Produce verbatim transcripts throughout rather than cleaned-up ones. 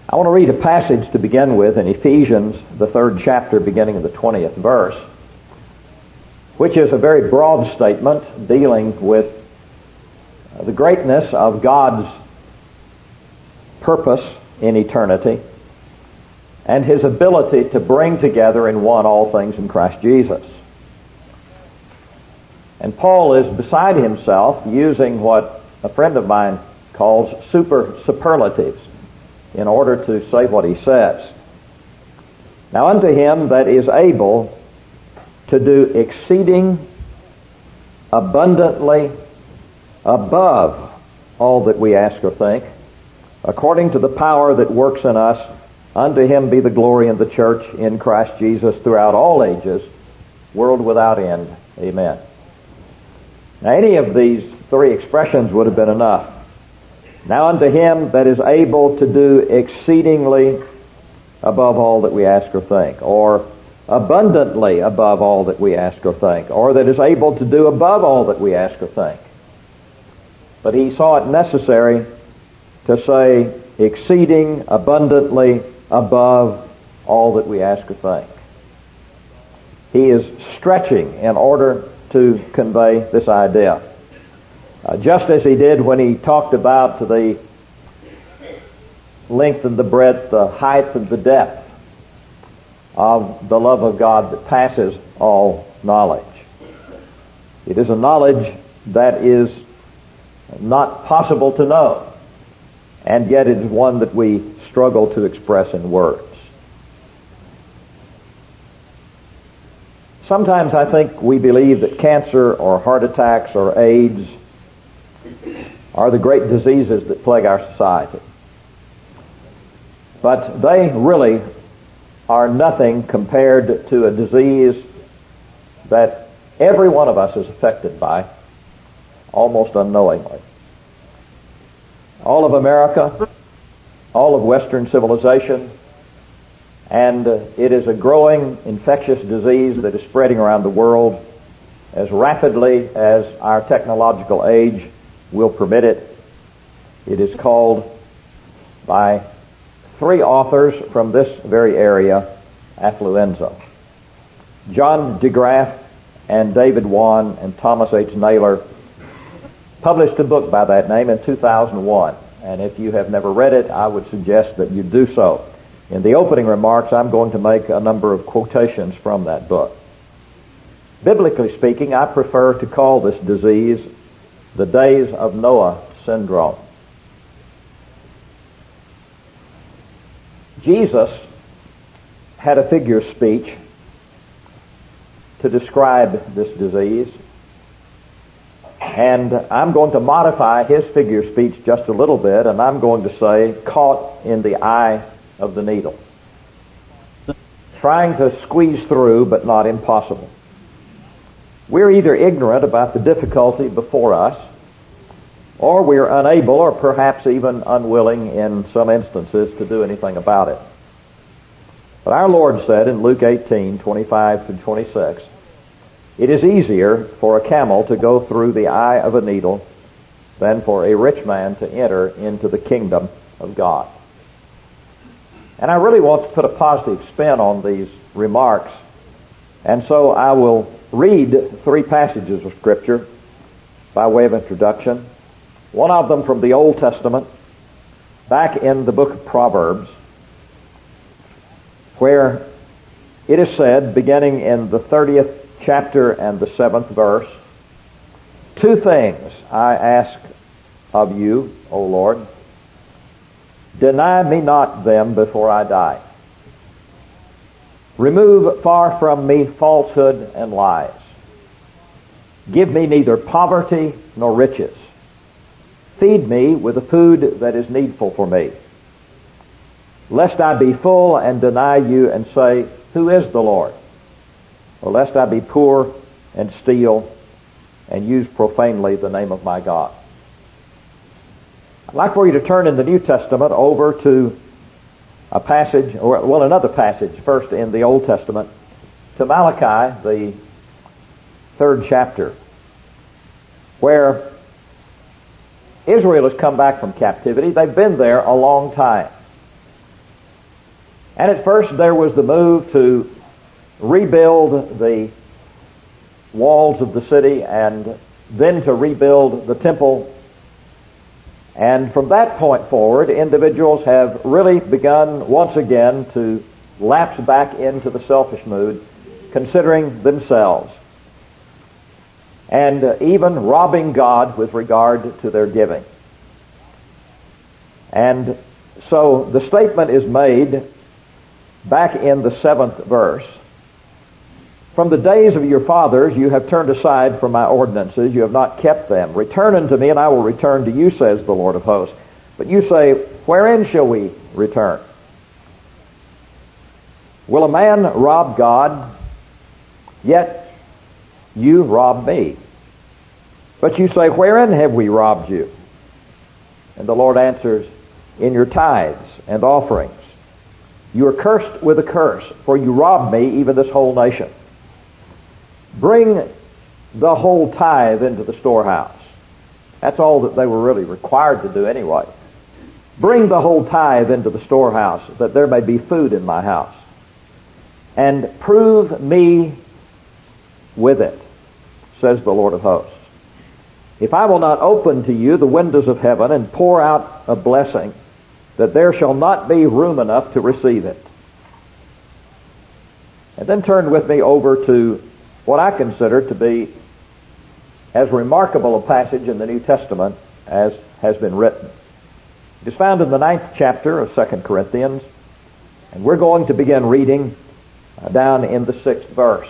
I want to read a passage to begin with in Ephesians, the third chapter, beginning of the twentieth verse, which is a very broad statement dealing with the greatness of God's purpose in eternity and His ability to bring together in one all things in Christ Jesus. And Paul is beside himself using what a friend of mine calls super superlatives in order to say what he says. Now unto Him that is able to do exceeding abundantly above all that we ask or think, according to the power that works in us, unto Him be the glory in the church in Christ Jesus throughout all ages, world without end. Amen. Now any of these three expressions would have been enough. Now unto Him that is able to do exceedingly above all that we ask or think, or abundantly above all that we ask or think, or that is able to do above all that we ask or think. But he saw it necessary to say exceeding abundantly above all that we ask or think. He is stretching in order to convey this idea. Uh, just as he did when he talked about the length and the breadth, the height and the depth of the love of God that passes all knowledge. It is a knowledge that is not possible to know, and yet it is one that we struggle to express in words. Sometimes I think we believe that cancer or heart attacks or AIDS are the great diseases that plague our society. But they really are nothing compared to a disease that every one of us is affected by, almost unknowingly. All of America, all of Western civilization, and uh, it is a growing infectious disease that is spreading around the world as rapidly as our technological age will permit it. It is called by three authors from this very area affluenza. John DeGraff and David Wan and Thomas H. Naylor published a book by that name in two thousand one. And if you have never read it, I would suggest that you do so. In the opening remarks, I'm going to make a number of quotations from that book. Biblically speaking, I prefer to call this disease the days of Noah syndrome. Jesus had a figure of speech to describe this disease, and I'm going to modify his figure of speech just a little bit, and I'm going to say caught in the eye of the needle, trying to squeeze through but not impossible. We're either ignorant about the difficulty before us, or we're unable or perhaps even unwilling in some instances to do anything about it. But our Lord said in Luke eighteen, twenty-five to twenty-six, it is easier for a camel to go through the eye of a needle than for a rich man to enter into the kingdom of God. And I really want to put a positive spin on these remarks, and so I will read three passages of Scripture by way of introduction. One of them from the Old Testament, back in the book of Proverbs, where it is said, beginning in the thirtieth chapter and the seventh verse, two things I ask of you, O Lord, deny me not them before I die. Remove far from me falsehood and lies. Give me neither poverty nor riches. Feed me with the food that is needful for me, lest I be full and deny you and say, who is the Lord? Or lest I be poor and steal and use profanely the name of my God. I'd like for you to turn in the New Testament over to a passage, or well, another passage, first in the Old Testament, to Malachi, the third chapter, where Israel has come back from captivity. They've been there a long time. And at first there was the move to rebuild the walls of the city and then to rebuild the temple. And from that point forward, individuals have really begun once again to lapse back into the selfish mood, considering themselves, and uh, even robbing God with regard to their giving. And so the statement is made back in the seventh verse. From the days of your fathers you have turned aside from my ordinances, you have not kept them. Return unto me, and I will return to you, says the Lord of hosts. But you say, wherein shall we return? Will a man rob God? Yet you rob me. But you say, wherein have we robbed you? And the Lord answers, in your tithes and offerings. You are cursed with a curse, for you robbed me, even this whole nation. Bring the whole tithe into the storehouse. That's all that they were really required to do anyway. Bring the whole tithe into the storehouse, that there may be food in my house. And prove me with it, says the Lord of hosts. If I will not open to you the windows of heaven and pour out a blessing, that there shall not be room enough to receive it. And then turn with me over to what I consider to be as remarkable a passage in the New Testament as has been written. It is found in the ninth chapter of Second Corinthians, and we're going to begin reading uh, down in the sixth verse.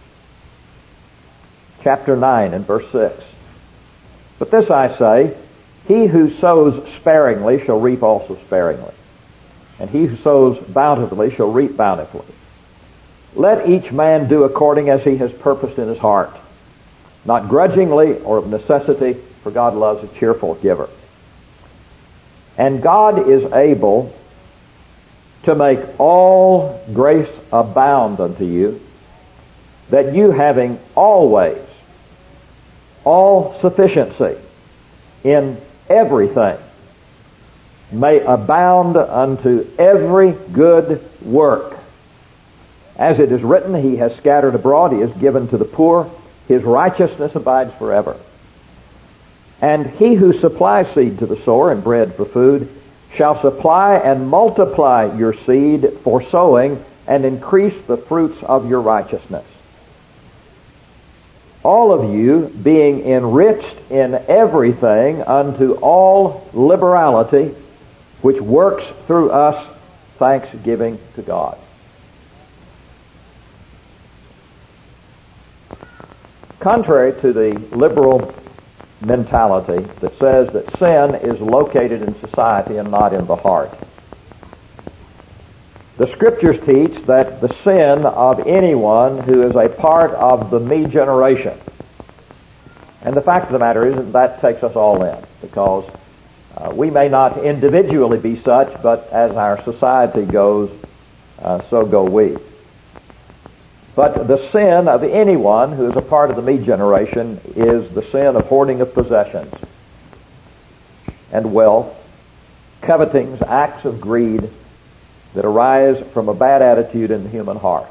Chapter nine and verse six. But this I say, he who sows sparingly shall reap also sparingly, and he who sows bountifully shall reap bountifully. Let each man do according as he has purposed in his heart, not grudgingly or of necessity, for God loves a cheerful giver. And God is able to make all grace abound unto you, that you, having always all sufficiency in everything, may abound unto every good work. As it is written, he has scattered abroad, he has given to the poor, his righteousness abides forever. And he who supplies seed to the sower and bread for food shall supply and multiply your seed for sowing and increase the fruits of your righteousness. All of you being enriched in everything unto all liberality, which works through us thanksgiving to God. Contrary to the liberal mentality that says that sin is located in society and not in the heart, the Scriptures teach that the sin of anyone who is a part of the me generation, and the fact of the matter is that that takes us all in, because uh, we may not individually be such, but as our society goes, uh, so go we. But the sin of anyone who is a part of the me generation is the sin of hoarding of possessions and wealth, covetings, acts of greed that arise from a bad attitude in the human heart.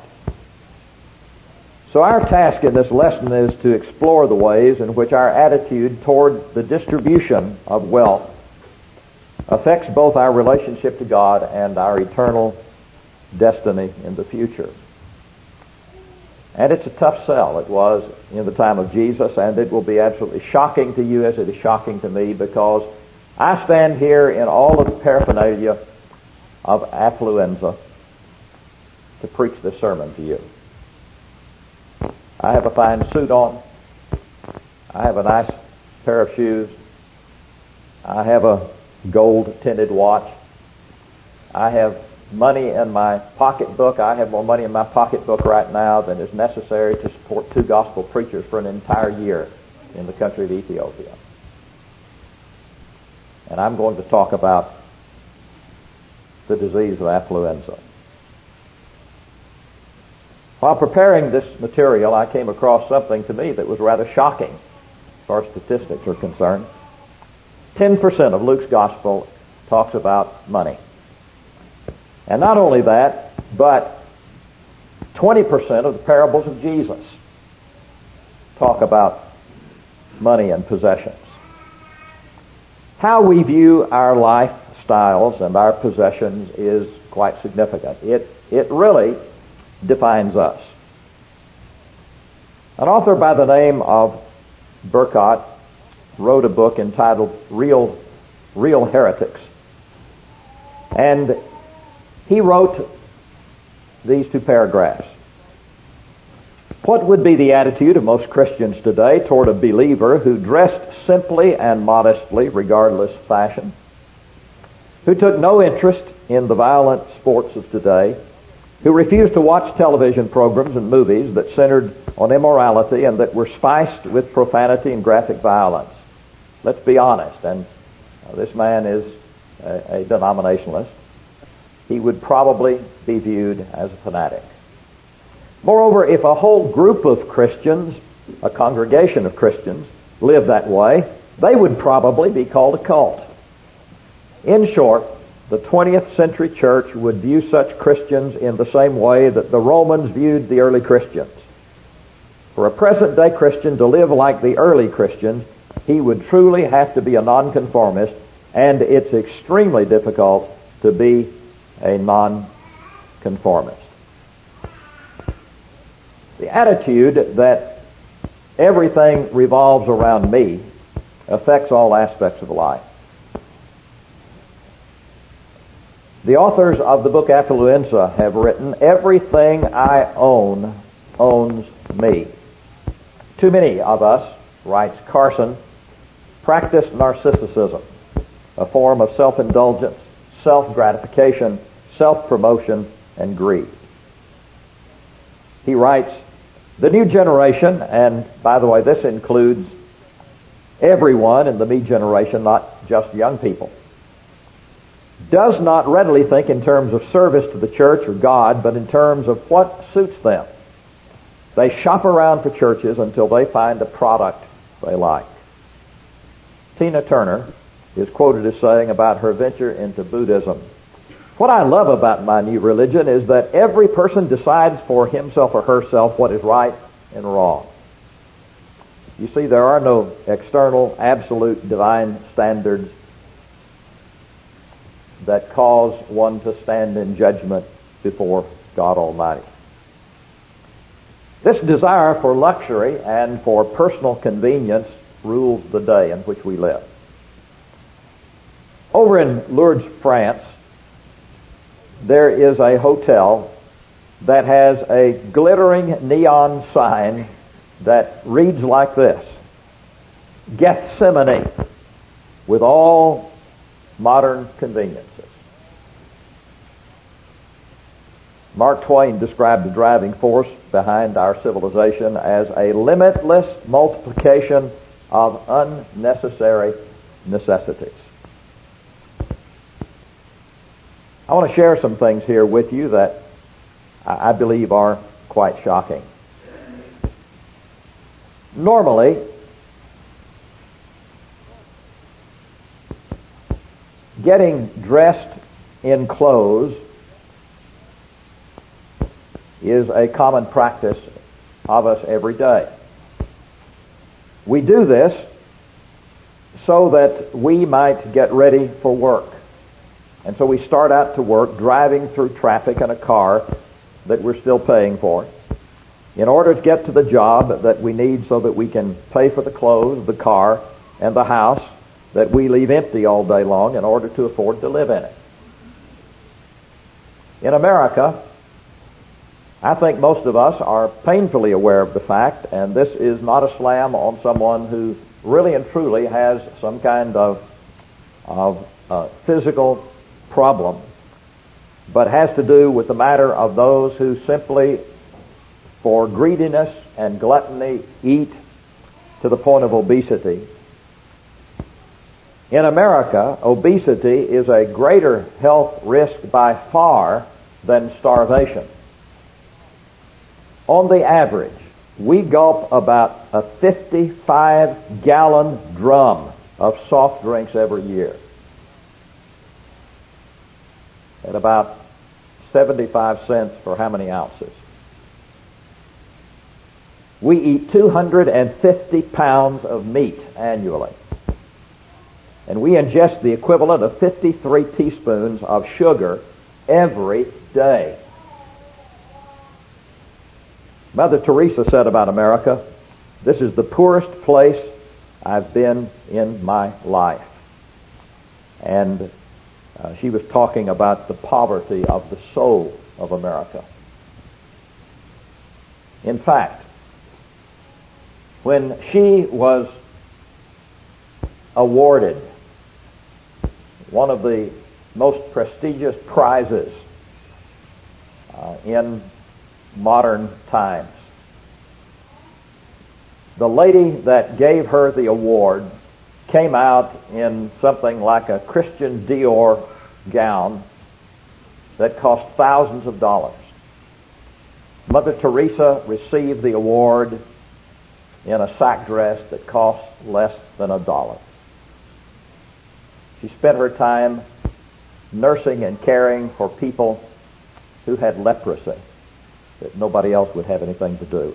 So our task in this lesson is to explore the ways in which our attitude toward the distribution of wealth affects both our relationship to God and our eternal destiny in the future. And it's a tough sell. It was in the time of Jesus, and it will be absolutely shocking to you as it is shocking to me, because I stand here in all of the paraphernalia of affluenza to preach this sermon to you. I have a fine suit on. I have a nice pair of shoes. I have a gold tinted watch. I have money in my pocketbook. I have more money in my pocketbook right now than is necessary to support two gospel preachers for an entire year in the country of Ethiopia. And I'm going to talk about the disease of affluenza. While preparing this material, I came across something to me that was rather shocking as far as statistics are concerned. ten percent of Luke's gospel talks about money. And not only that, But twenty percent of the parables of Jesus talk about money and possessions. How we view our lifestyles and our possessions is quite significant. It, it really defines us. An author by the name of Burkott wrote a book entitled Real, Real Heretics. And he wrote these two paragraphs. What would be the attitude of most Christians today toward a believer who dressed simply and modestly, regardless of fashion, who took no interest in the violent sports of today, who refused to watch television programs and movies that centered on immorality and that were spiced with profanity and graphic violence? Let's be honest, and uh, this man is a, a denominationalist. He would probably be viewed as a fanatic. Moreover, if a whole group of Christians, a congregation of Christians, lived that way, they would probably be called a cult. In short, the twentieth century church would view such Christians in the same way that the Romans viewed the early Christians. For a present-day Christian to live like the early Christians, he would truly have to be a nonconformist, and it's extremely difficult to be a nonconformist. The attitude that everything revolves around me affects all aspects of life. The authors of the book Affluenza have written, "Everything I own owns me." Too many of us, writes Carson, practice narcissism, a form of self-indulgence, self-gratification, self-promotion, and greed. He writes, "The new generation," and by the way, this includes everyone in the me generation, not just young people, "does not readily think in terms of service to the church or God, but in terms of what suits them. They shop around for churches until they find a product they like." Tina Turner is quoted as saying about her venture into Buddhism, "What I love about my new religion is that every person decides for himself or herself what is right and wrong." You see, there are no external, absolute, divine standards that cause one to stand in judgment before God Almighty. This desire for luxury and for personal convenience rules the day in which we live. Over in Lourdes, France, there is a hotel that has a glittering neon sign that reads like this: Gethsemane, with all modern conveniences. Mark Twain described the driving force behind our civilization as a limitless multiplication of unnecessary necessities. I want to share some things here with you that I believe are quite shocking. Normally, getting dressed in clothes is a common practice of us every day. We do this so that we might get ready for work. And so we start out to work driving through traffic in a car that we're still paying for, in order to get to the job that we need so that we can pay for the clothes, the car, and the house that we leave empty all day long in order to afford to live in it. In America, I think most of us are painfully aware of the fact, and this is not a slam on someone who really and truly has some kind of, of uh, physical problem, but has to do with the matter of those who simply, for greediness and gluttony, eat to the point of obesity. In America, obesity is a greater health risk by far than starvation. On the average, we gulp about a fifty-five gallon drum of soft drinks every year. At about seventy-five cents for how many ounces? We eat two hundred fifty pounds of meat annually. And we ingest the equivalent of fifty-three teaspoons of sugar every day. Mother Teresa said about America, "This is the poorest place I've been in my life." And uh, she was talking about the poverty of the soul of America. In fact, when she was awarded one of the most prestigious prizes uh, in modern times, the lady that gave her the award came out in something like a Christian Dior gown that cost thousands of dollars. Mother Teresa received the award in a sack dress that cost less than a dollar. She spent her time nursing and caring for people who had leprosy that nobody else would have anything to do.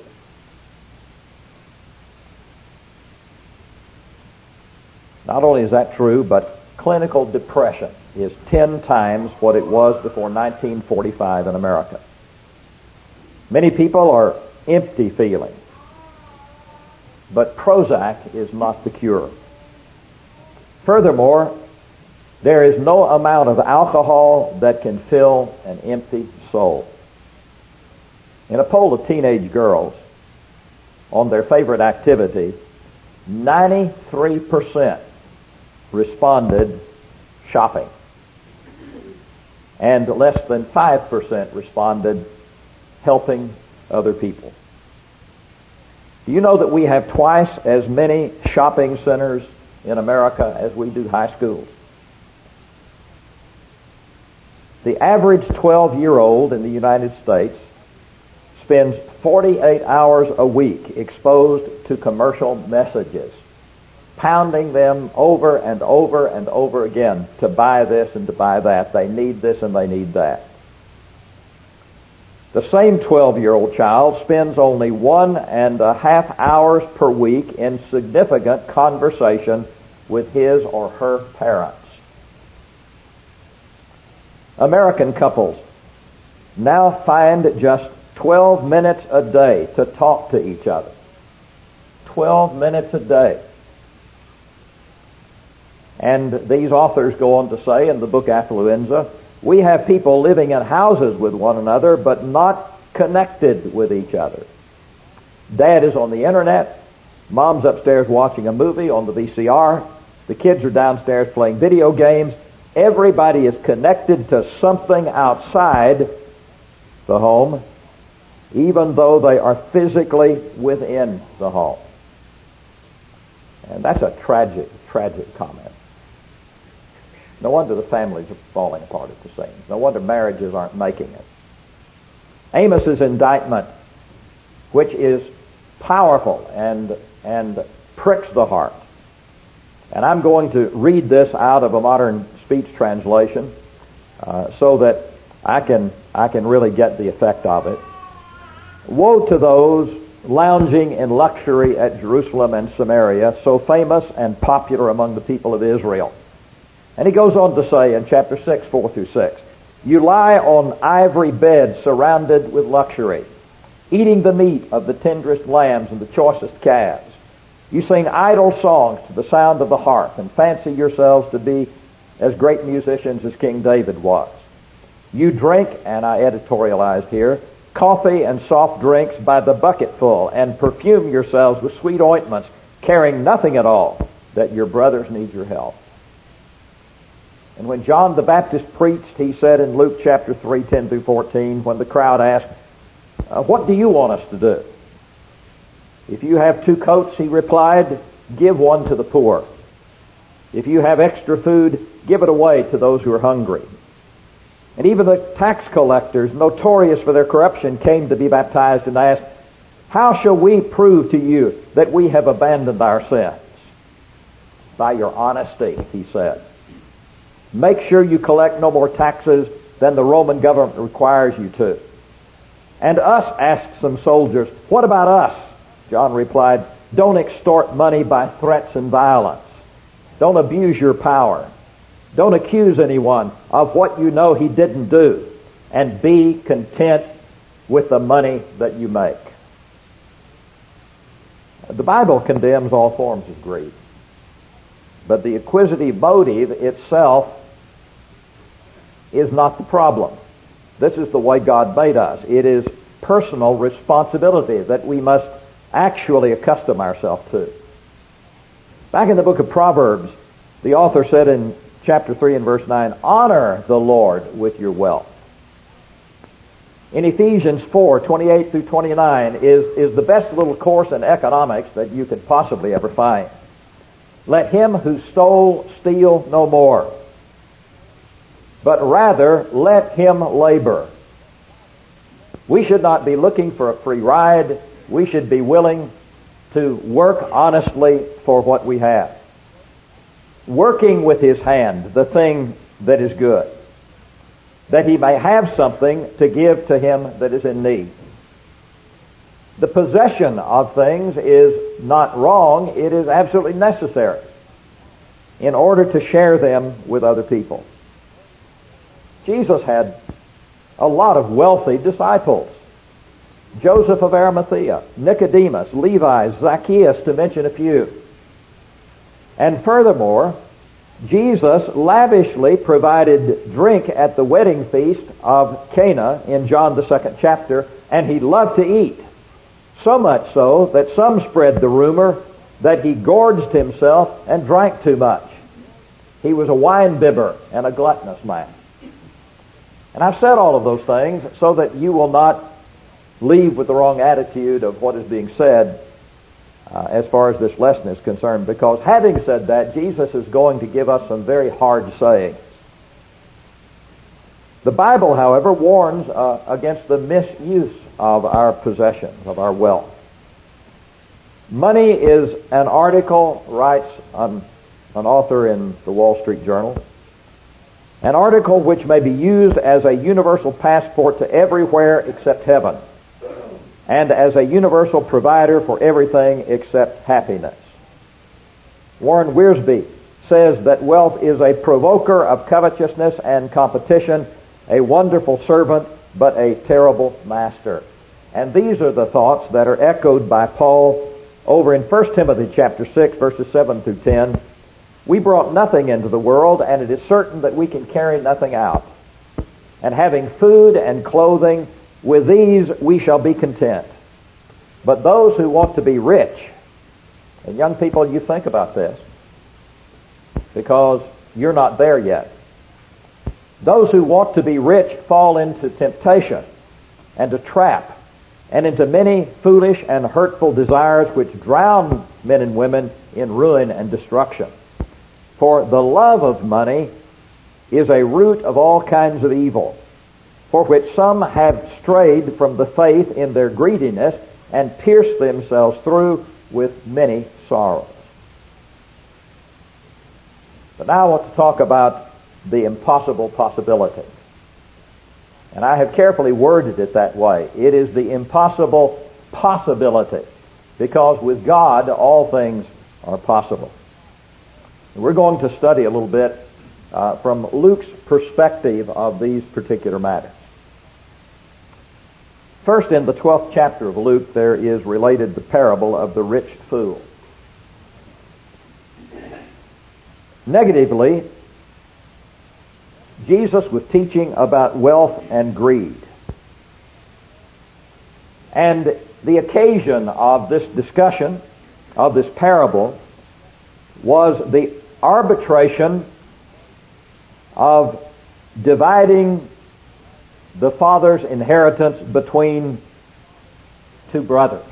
Not only is that true, but clinical depression is ten times what it was before nineteen forty-five in America. Many people are empty feeling, but Prozac is not the cure. Furthermore, there is no amount of alcohol that can fill an empty soul. In a poll of teenage girls on their favorite activity, ninety-three percent responded shopping, and less than five percent responded helping other people. Do you know that we have twice as many shopping centers in America as we do high schools? The average twelve-year-old in the United States spends forty-eight hours a week exposed to commercial messages, pounding them over and over and over again to buy this and to buy that. They need this and they need that. The same twelve-year-old child spends only one and a half hours per week in significant conversation with his or her parents. American couples now find just twelve minutes a day to talk to each other. twelve minutes a day. And these authors go on to say in the book Affluenza, we have people living in houses with one another but not connected with each other. Dad is on the internet, mom's upstairs watching a movie on the V C R, the kids are downstairs playing video games. Everybody is connected to something outside the home, even though they are physically within the home. And that's a tragic, tragic comment. No wonder the families are falling apart at the seams. No wonder marriages aren't making it. Amos's indictment, which is powerful and and pricks the heart. And I'm going to read this out of a modern speech translation uh, so that I can I can really get the effect of it. Woe to those lounging in luxury at Jerusalem and Samaria, so famous and popular among the people of Israel. And he goes on to say in chapter six, four through six, you lie on ivory beds surrounded with luxury, eating the meat of the tenderest lambs and the choicest calves. You sing idle songs to the sound of the harp and fancy yourselves to be as great musicians as King David was. You drink, and I editorialized here, coffee and soft drinks by the bucketful and perfume yourselves with sweet ointments, caring nothing at all that your brothers need your help. And when John the Baptist preached, he said in Luke chapter three, ten through fourteen, when the crowd asked, uh, what do you want us to do? If you have two coats, he replied, give one to the poor. If you have extra food, give it away to those who are hungry. And even the tax collectors, notorious for their corruption, came to be baptized and asked, how shall we prove to you that we have abandoned our sins? By your honesty, he said. Make sure you collect no more taxes than the Roman government requires you to. And us, asked some soldiers, what about us? John replied, don't extort money by threats and violence. Don't abuse your power. Don't accuse anyone of what you know he didn't do. And be content with the money that you make. The Bible condemns all forms of greed. But the acquisitive motive itself is not the problem. This is the way God made us. It is personal responsibility that we must actually accustom ourselves to. Back in the book of Proverbs, the author said in chapter three and verse nine, honor the Lord with your wealth. In Ephesians four, twenty-eight through twenty-nine is, is the best little course in economics that you could possibly ever find. Let him who stole steal no more, but rather let him labor. We should not be looking for a free ride. We should be willing to work honestly for what we have. Working with his hand the thing that is good, that he may have something to give to him that is in need. The possession of things is not wrong. It is absolutely necessary in order to share them with other people. Jesus had a lot of wealthy disciples. Joseph of Arimathea, Nicodemus, Levi, Zacchaeus, to mention a few. And furthermore, Jesus lavishly provided drink at the wedding feast of Cana in John the second chapter, and he loved to eat. So much so that some spread the rumor that he gorged himself and drank too much. He was a wine bibber and a gluttonous man. And I've said all of those things so that you will not leave with the wrong attitude of what is being said uh, as far as this lesson is concerned, because having said that, Jesus is going to give us some very hard sayings. The Bible, however, warns uh, against the misuse of our possessions, of our wealth. Money is an article, writes an, an author in the Wall Street Journal, an article which may be used as a universal passport to everywhere except heaven, and as a universal provider for everything except happiness. Warren Wiersbe says that wealth is a provoker of covetousness and competition, a wonderful servant, but a terrible master. And these are the thoughts that are echoed by Paul over in First Timothy chapter six, verses seven through ten. We brought nothing into the world, and it is certain that we can carry nothing out. And having food and clothing, with these we shall be content. But those who want to be rich, and young people, you think about this, because you're not there yet. Those who want to be rich fall into temptation and a trap and into many foolish and hurtful desires which drown men and women in ruin and destruction. For the love of money is a root of all kinds of evil, for which some have strayed from the faith in their greediness and pierced themselves through with many sorrows. But now I want to talk about the impossible possibility. And I have carefully worded it that way. It is the impossible possibility, because with God all things are possible. And we're going to study a little bit uh, from Luke's perspective of these particular matters. First, in the twelfth chapter of Luke, there is related the parable of the rich fool. Negatively, Jesus was teaching about wealth and greed. And the occasion of this discussion, of this parable, was the arbitration of dividing the father's inheritance between two brothers.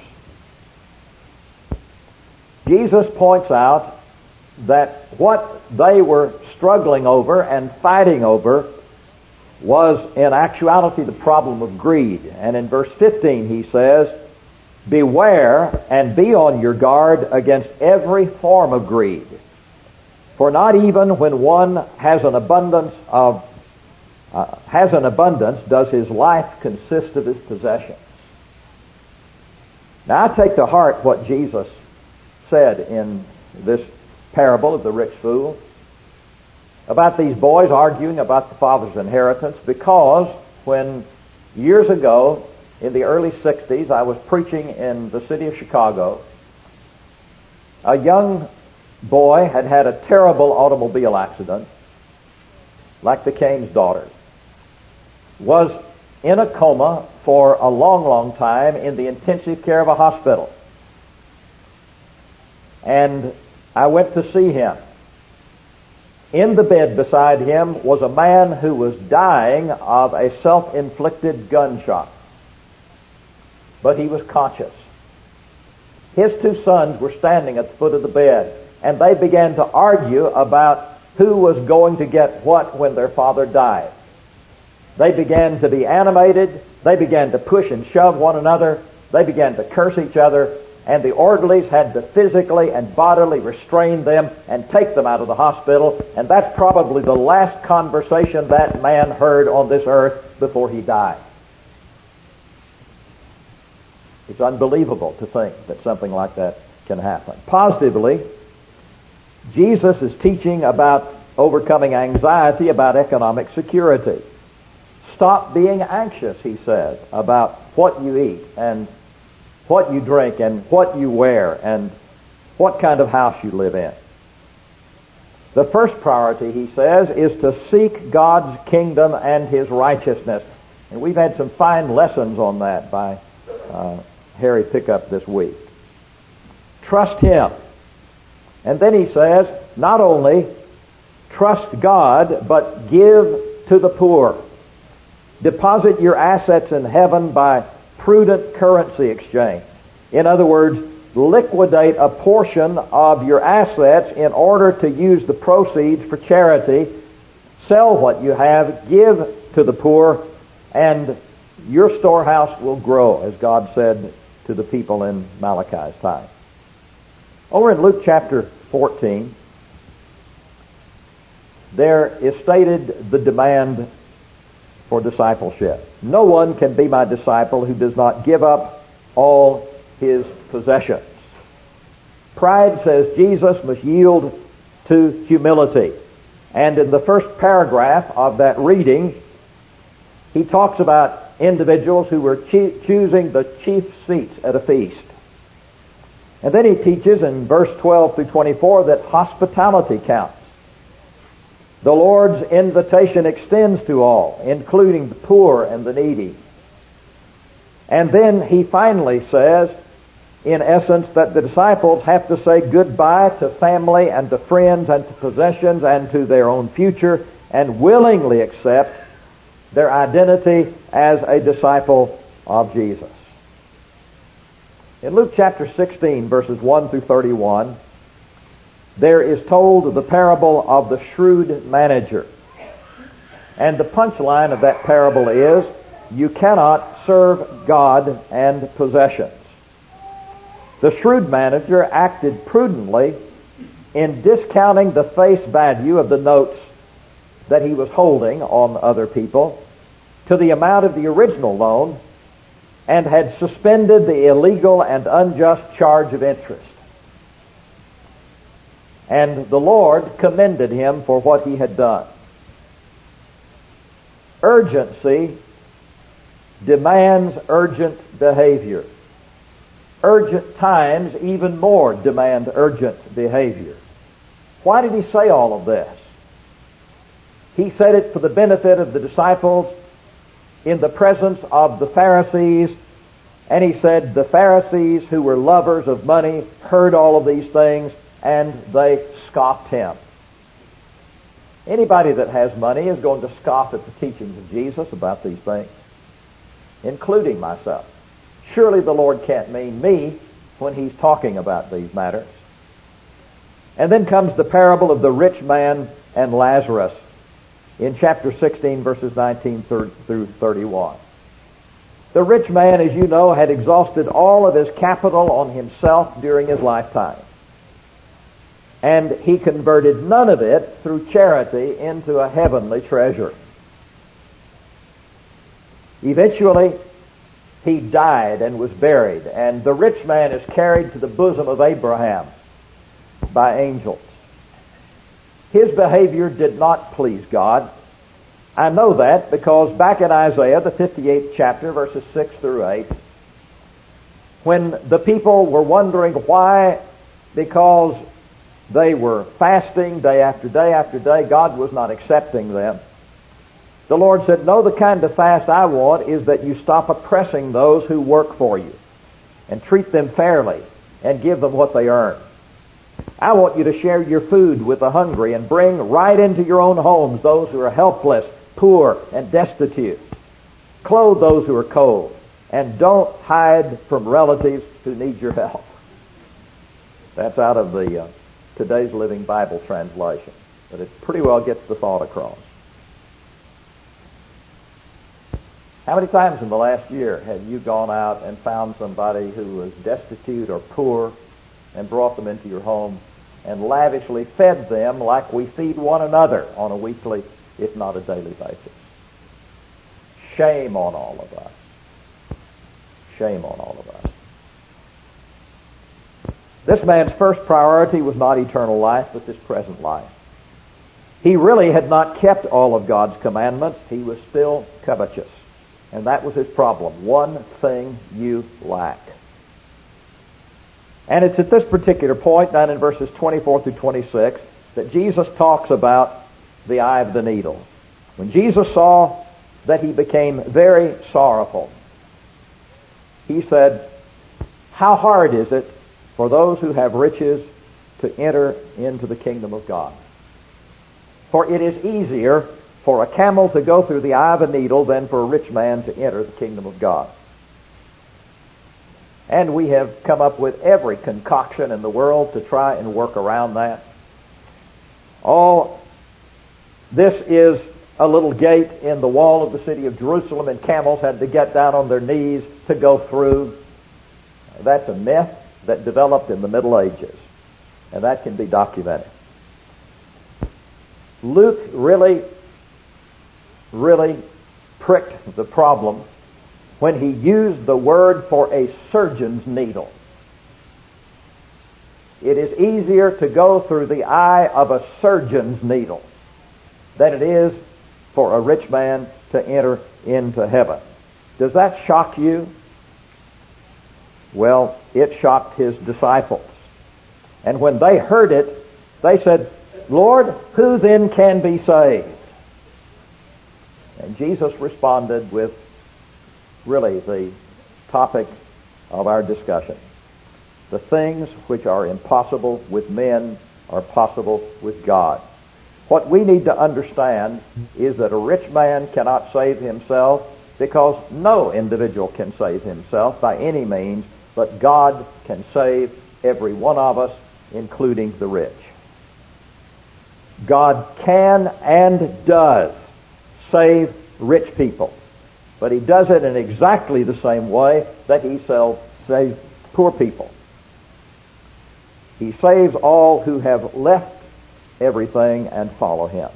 Jesus points out that what they were struggling over and fighting over was in actuality the problem of greed. And in verse fifteen he says, beware and be on your guard against every form of greed. For not even when one has an abundance of uh, has an abundance, does his life consist of his possessions? Now, I take to heart what Jesus said in this parable of the rich fool about these boys arguing about the father's inheritance, because when years ago, in the early sixties, I was preaching in the city of Chicago, a young boy had had a terrible automobile accident, like the Kane's daughters, was in a coma for a long, long time in the intensive care of a hospital. And I went to see him. In the bed beside him was a man who was dying of a self-inflicted gunshot. But he was conscious. His two sons were standing at the foot of the bed, and they began to argue about who was going to get what when their father died. They began to be animated. They began to push and shove one another. They began to curse each other. And the orderlies had to physically and bodily restrain them and take them out of the hospital. And that's probably the last conversation that man heard on this earth before he died. It's unbelievable to think that something like that can happen. Positively, Jesus is teaching about overcoming anxiety about economic security. Stop being anxious, he says, about what you eat and what you drink and what you wear and what kind of house you live in. The first priority, he says, is to seek God's kingdom and his righteousness. And we've had some fine lessons on that by uh, Harry Pickup this week. Trust him. And then he says, not only trust God, but give to the poor. Deposit your assets in heaven by prudent currency exchange. In other words, liquidate a portion of your assets in order to use the proceeds for charity. Sell what you have, give to the poor, and your storehouse will grow, as God said to the people in Malachi's time. Over in Luke chapter fourteen, there is stated the demand for discipleship. No one can be my disciple who does not give up all his possessions. Pride, says Jesus, must yield to humility. And in the first paragraph of that reading, he talks about individuals who were cho- choosing the chief seats at a feast. And then he teaches in verse twelve through twenty-four that hospitality counts. The Lord's invitation extends to all, including the poor and the needy. And then he finally says, in essence, that the disciples have to say goodbye to family and to friends and to possessions and to their own future and willingly accept their identity as a disciple of Jesus. In Luke chapter sixteen, verses one through thirty-one, there is told the parable of the shrewd manager. And the punchline of that parable is, you cannot serve God and possessions. The shrewd manager acted prudently in discounting the face value of the notes that he was holding on other people to the amount of the original loan, and had suspended the illegal and unjust charge of interest. And the Lord commended him for what he had done. Urgency demands urgent behavior. Urgent times even more demand urgent behavior. Why did he say all of this? He said it for the benefit of the disciples in the presence of the Pharisees, and he said the Pharisees, who were lovers of money, heard all of these things, and they scoffed him. Anybody that has money is going to scoff at the teachings of Jesus about these things, including myself. Surely the Lord can't mean me when he's talking about these matters. And then comes the parable of the rich man and Lazarus in chapter sixteen, verses nineteen through thirty-one. The rich man, as you know, had exhausted all of his capital on himself during his lifetime. And he converted none of it through charity into a heavenly treasure. Eventually, he died and was buried, and the rich man is carried to the bosom of Abraham by angels. His behavior did not please God. I know that because back in Isaiah, the fifty-eighth chapter, verses six through eight, when the people were wondering why, because they were fasting day after day after day, God was not accepting them. The Lord said, no, the kind of fast I want is that you stop oppressing those who work for you and treat them fairly and give them what they earn. I want you to share your food with the hungry and bring right into your own homes those who are helpless, poor, and destitute. Clothe those who are cold, and don't hide from relatives who need your help. That's out of the uh, Today's Living Bible translation, but it pretty well gets the thought across. How many times in the last year have you gone out and found somebody who was destitute or poor and brought them into your home and lavishly fed them like we feed one another on a weekly, if not a daily basis? Shame on all of us. Shame on all of us. This man's first priority was not eternal life, but this present life. He really had not kept all of God's commandments. He was still covetous. And that was his problem. One thing you lack. And it's at this particular point, down in verses twenty-four through twenty-six, that Jesus talks about the eye of the needle. When Jesus saw that he became very sorrowful, he said, how hard is it for those who have riches to enter into the kingdom of God? For it is easier for a camel to go through the eye of a needle than for a rich man to enter the kingdom of God. And we have come up with every concoction in the world to try and work around that. Oh, this is a little gate in the wall of the city of Jerusalem, and camels had to get down on their knees to go through. That's a myth that developed in the Middle Ages, and that can be documented. Luke really, really pricked the problem when he used the word for a surgeon's needle. It is easier to go through the eye of a surgeon's needle than it is for a rich man to enter into heaven. Does that shock you? Well, it shocked his disciples. And when they heard it, they said, Lord, who then can be saved? And Jesus responded with really the topic of our discussion. The things which are impossible with men are possible with God. What we need to understand is that a rich man cannot save himself because no individual can save himself by any means, but God can save every one of us, including the rich. God can and does save rich people, but he does it in exactly the same way that he saves poor people. He saves all who have left everything and follow him.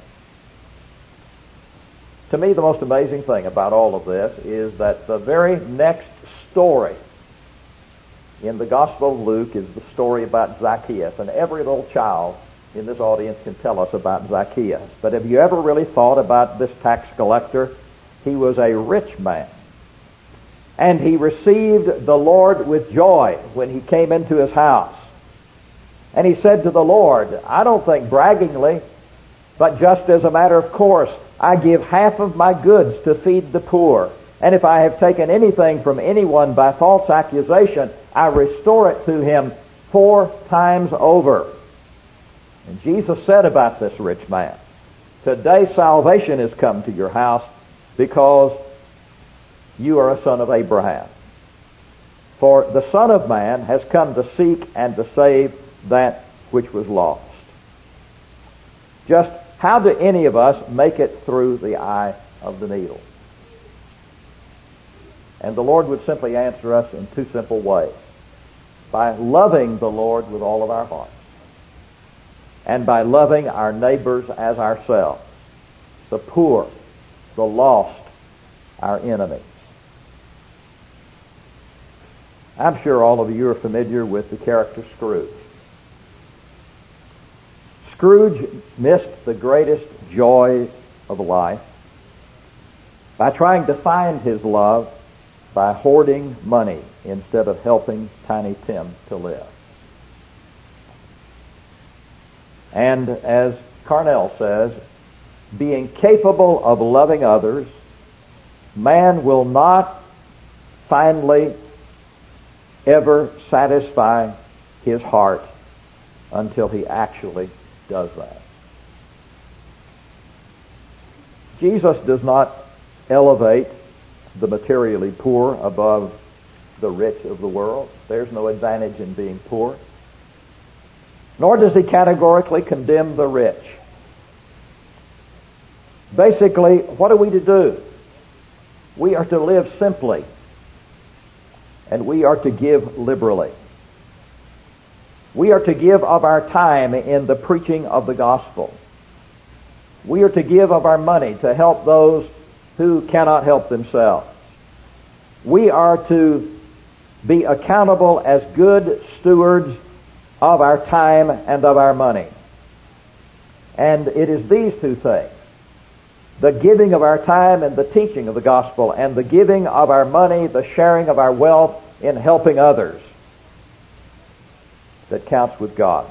To me, the most amazing thing about all of this is that the very next story in the Gospel of Luke is the story about Zacchaeus. And every little child in this audience can tell us about Zacchaeus. But have you ever really thought about this tax collector? He was a rich man. And he received the Lord with joy when he came into his house. And he said to the Lord, I don't think braggingly, but just as a matter of course, I give half of my goods to feed the poor. And if I have taken anything from anyone by false accusation, I restore it to him four times over. And Jesus said about this rich man, today salvation has come to your house because you are a son of Abraham. For the Son of Man has come to seek and to save that which was lost. Just how do any of us make it through the eye of the needle? And the Lord would simply answer us in two simple ways. By loving the Lord with all of our hearts, and by loving our neighbors as ourselves, the poor, the lost, our enemies. I'm sure all of you are familiar with the character Scrooge. Scrooge missed the greatest joy of life by trying to find his love by hoarding money instead of helping Tiny Tim to live. And as Carnell says, being capable of loving others, man will not finally ever satisfy his heart until he actually does that. Jesus does not elevate the materially poor above the rich of the world. There's no advantage in being poor. Nor does he categorically condemn the rich. Basically, what are we to do? We are to live simply, and we are to give liberally. We are to give of our time in the preaching of the gospel. We are to give of our money to help those who cannot help themselves. We are to be accountable as good stewards of our time and of our money. And it is these two things, the giving of our time and the teaching of the gospel, and the giving of our money, the sharing of our wealth in helping others, that counts with God.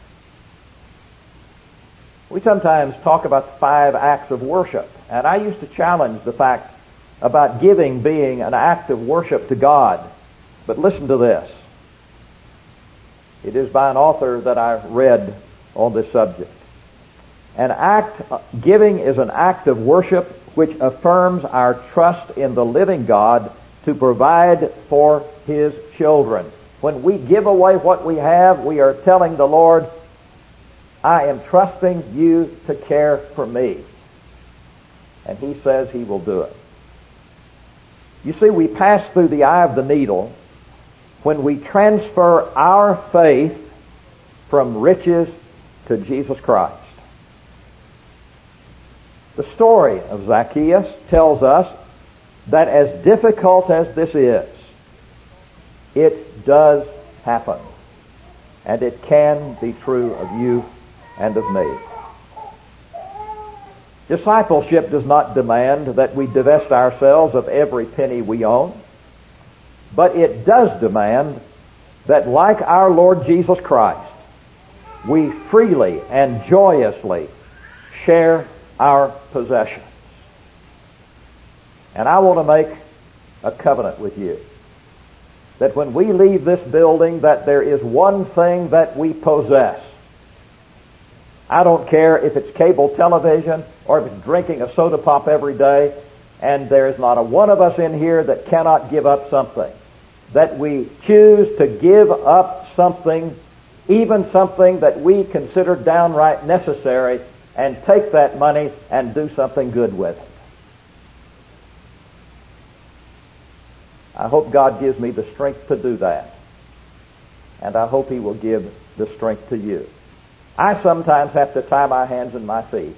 We sometimes talk about the five acts of worship, and I used to challenge the fact about giving being an act of worship to God. But listen to this. It is by an author that I read on this subject. An act, giving is an act of worship which affirms our trust in the living God to provide for His children. When we give away what we have, we are telling the Lord, I am trusting you to care for me. And He says He will do it. You see, we pass through the eye of the needle when we transfer our faith from riches to Jesus Christ. The story of Zacchaeus tells us that as difficult as this is, it does happen. And it can be true of you and of me. Discipleship does not demand that we divest ourselves of every penny we own, but it does demand that, like our Lord Jesus Christ, we freely and joyously share our possessions. And I want to make a covenant with you that when we leave this building, that there is one thing that we possess. I don't care if it's cable television or if it's drinking a soda pop every day, and there is not a one of us in here that cannot give up something. That we choose to give up something, even something that we consider downright necessary, and take that money and do something good with it. I hope God gives me the strength to do that. And I hope He will give the strength to you. I sometimes have to tie my hands and my feet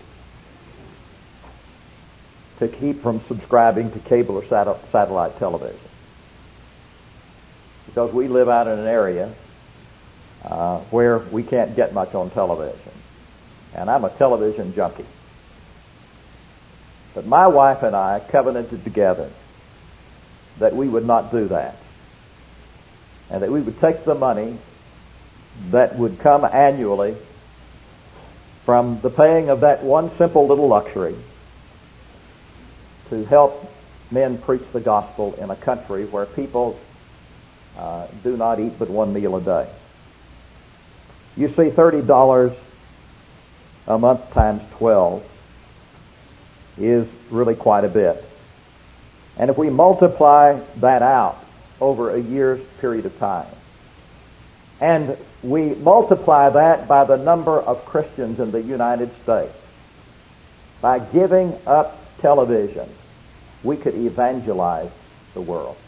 to keep from subscribing to cable or satellite television. Because we live out in an area uh, where we can't get much on television. And I'm a television junkie. But my wife and I covenanted together that we would not do that. And that we would take the money that would come annually from the paying of that one simple little luxury to help men preach the gospel in a country where people uh, do not eat but one meal a day. You see, thirty dollars a month times twelve is really quite a bit. And if we multiply that out over a year's period of time, and we multiply that by the number of Christians in the United States, by giving up television, we could evangelize the world.